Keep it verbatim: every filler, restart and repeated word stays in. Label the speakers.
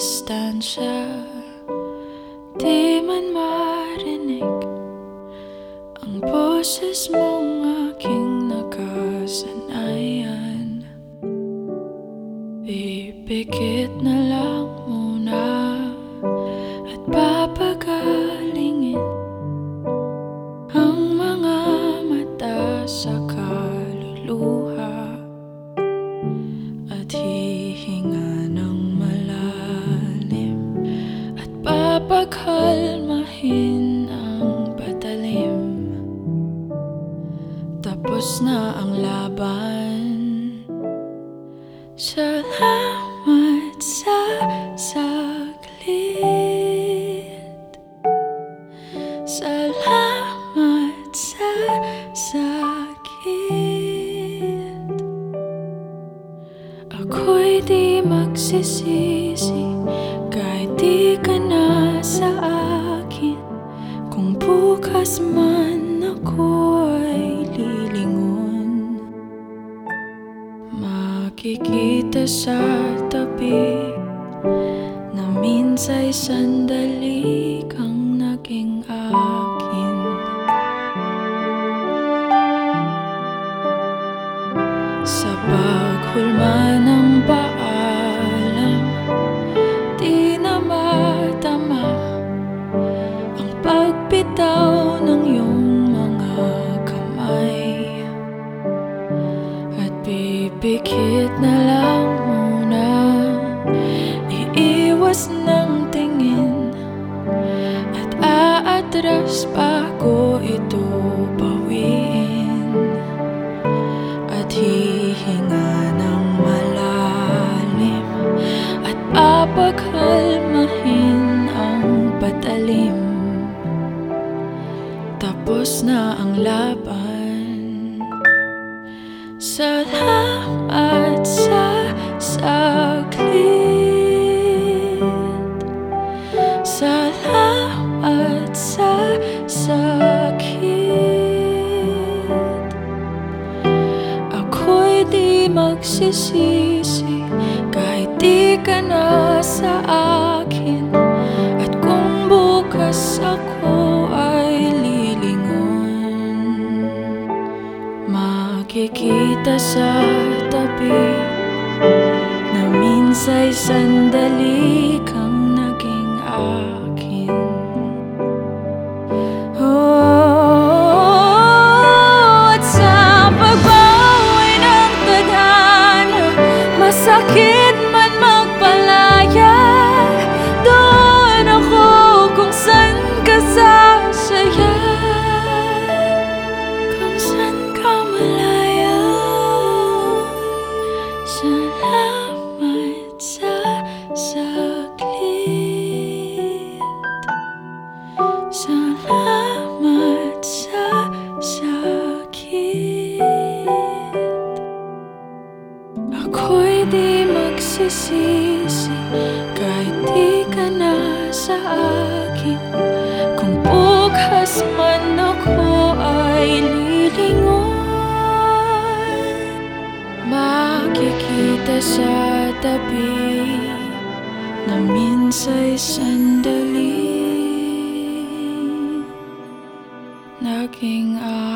Speaker 1: distansya, di man marinig ang boses mong aking nakasanayan. Pipikit na lang muna at papagalingin ang mga mata sa kaluluha at hihinga ng malalim at papagkalmahin ang patalim. Tapos na ang laban. Salamat sa saglit. Salamat sa sakit. Ako'y di magsisisi kahit di ka na sa akin. Kung bukas man ako ay lilingon, makikita sa tabi na minsa'y sandali kang naging akin. Sa paghulma ng paalam, di na matama ang pagbitaw ng iyong mga kamay. At pipikit na lang muna, iiwas ng tingin at aatras bago ito bawiin. At hihinga ng malalim at papagkalmahin ang patalim. Tapos na ang laban. Salamat sa saglit. Salamat sa sakit. Ako'y di magsisisi kahit di ka na sa akin. At kung bukas ako ay lilingon, makikita sa tabi na minsa'y sandali kang naging akin. Oh, at sa pagbawi ng tadhana, masakit man magpalaya, doon ako kung saan ka sasaya, kung saan ka malaya. Salamat sa saglit. Salamat sa sakit. Ako'y di magsisisi kahit di ka na sa akin. Kung bukas man ako ay lilingon, makikita sa tabi na minsa'y sandali naging